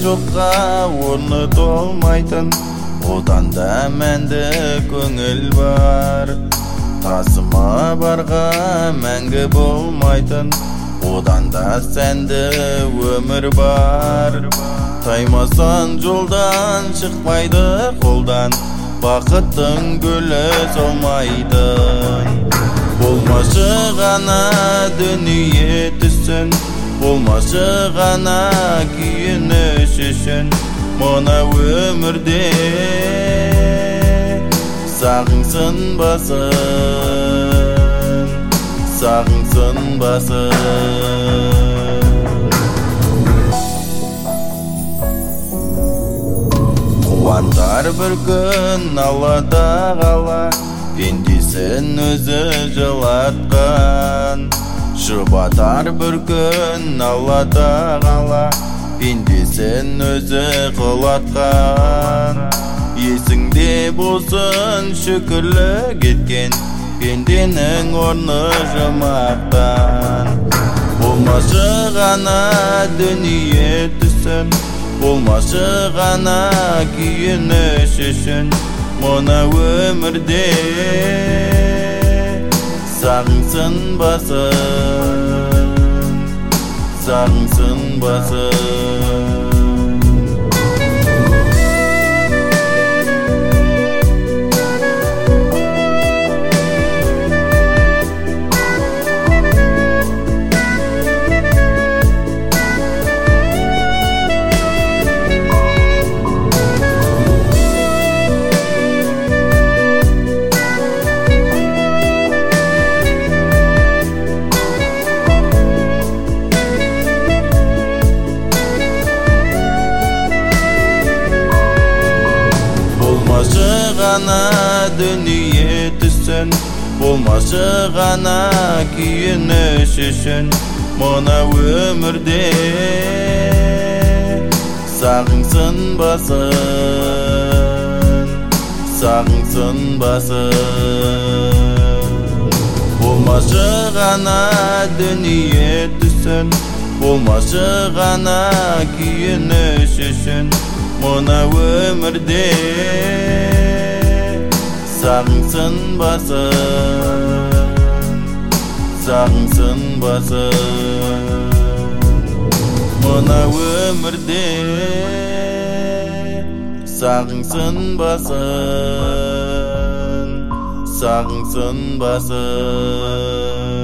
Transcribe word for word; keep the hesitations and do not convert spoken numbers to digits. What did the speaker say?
жокка орны толмайтын, одан да мәнді көңіл бар. Тасыма барға мәңгі болмайтын, одан да сәнді өмір бар. Таймасан жолдан шықпайды қолдан, бақыттың гүлі солмайтын. Болмашы ғана дүние түссін, болмашы ғана күйініш үшін. Мына өмірде сағыңсын басын, сағыңсын басын. Қуантар бір күн Аллада қала, пендесін өзі жылатқан. Жұбатар бір күн Аллада қала, пендесін өзі құлатқан. Есіңде болсын шүкірлік еткен, пенденің орны жұмақтан. Болмашы ғана дүние түссін, болмашы ғана күйініш үшін. Мына өмірде сағыңсын басын, сағыңсын басын. Болмашы ғана дүние түссін, болмашы ғана күйініш үшін. Мына өмірде сағыңсын басын, сағыңсын басын. Болмашы ғана дүние түссін, болмашы ғана күйініш үшін. Мына өмірде сағыңсын басын, сағыңсын басын. Мына өмірде сағыңсын басын, сағыңсын басын.